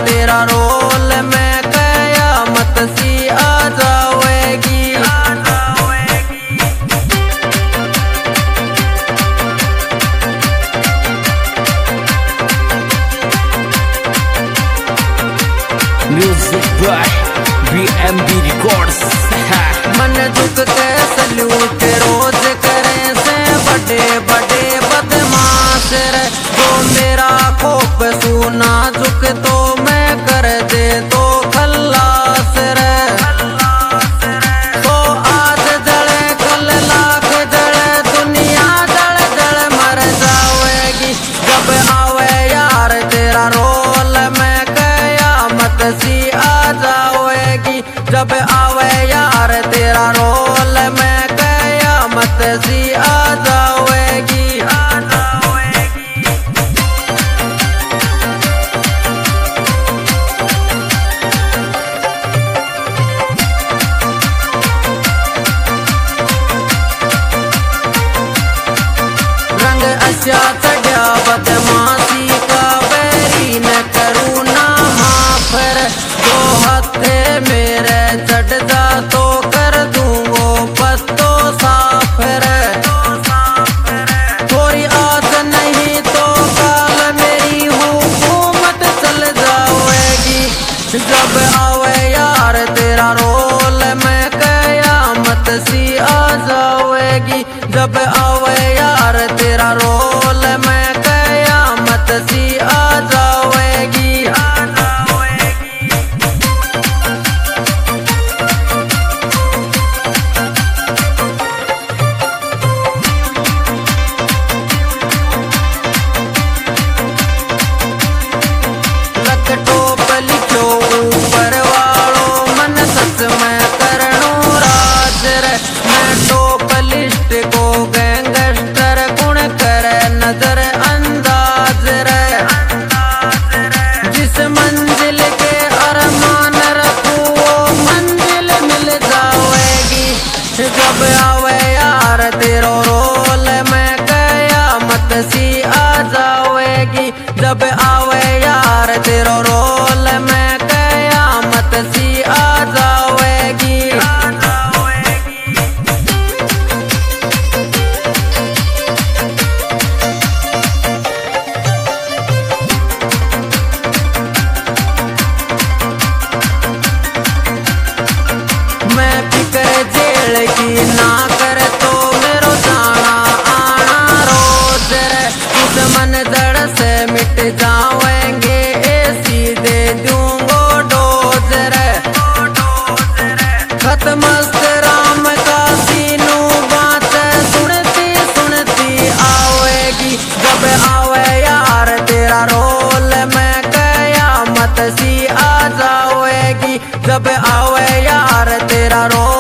तेरा रोल में कयामत सी आ जाएगी। Music by BMB records. मन झुक के सल्यूट रोज करे से बड़े बड़े बदमाश रे। जो मेरा खोप सुना झुक तो मैं कर दे तो खल्लास रे। तो आज जड़े कल लाख जड़े दुनिया जड़ जड़ मर जाएगी। जब आवे यार तेरा रोल में कयामत सी आ जाएगी। जब आवे यार तेरा रोल में कयामत सी आ जाएगी। रंग अच्छा चढ़ा बदमाशी का बैरी न करूँ ना माफ रे। जो हथे मेरे चढ़ जा तो कर दूँ वो पत्तो साफ रे। थोड़ी आज नहीं तो काल मेरी हुकूमत चल जाएगी। जब आवे यार तेरा रोल में कयामत सी आ जाएगी। जब आवे यार तेरा रोल में कयामत सी आ जाएगी। लक टोप लिखो ऊपर वालों मन सच में करणो राज रे। मैं टोप लिस्ट को गैंगस्टर गुण करे नजर अंदाज रे। जिस मंजिल के अरमान रखूं वो मंजिल मिल जाएगी। जब आवे यार तेरा रोल में कयामत सी आ जाएगी। जब आवे यार तेरा रोल में कयामत सी आ जाएगी। मैं फिक्र जेल की ना कर तो मेरो जाना आना रोज रे। दुश्मन जड़ से मिट जाएंगे ऐसी दे दूंगो डोज रे। खत्म राम का सीनू बात सुनती सुनती आवेगी। जब आवे यार तेरा रोल में कयामत सी आ जाएगी। जब आवे यार तेरा रोल